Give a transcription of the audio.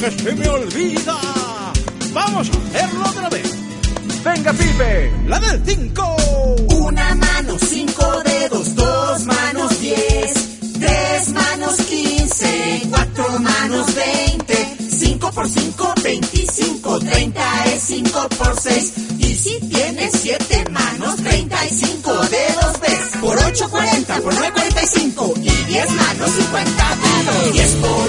que se me olvida. Vamos a hacerlo otra vez. Venga, Pipe, la del 5. Una mano, 5 dedos, 2 manos, 10, 3 manos, 15, 4 manos, 20, 5 por 5, 25, 30 es 5 por 6. Y si tienes 7 manos, 35 dedos ves. Por 8, 40, por 9, 45. Y 10 manos, 50 dedos. 10 por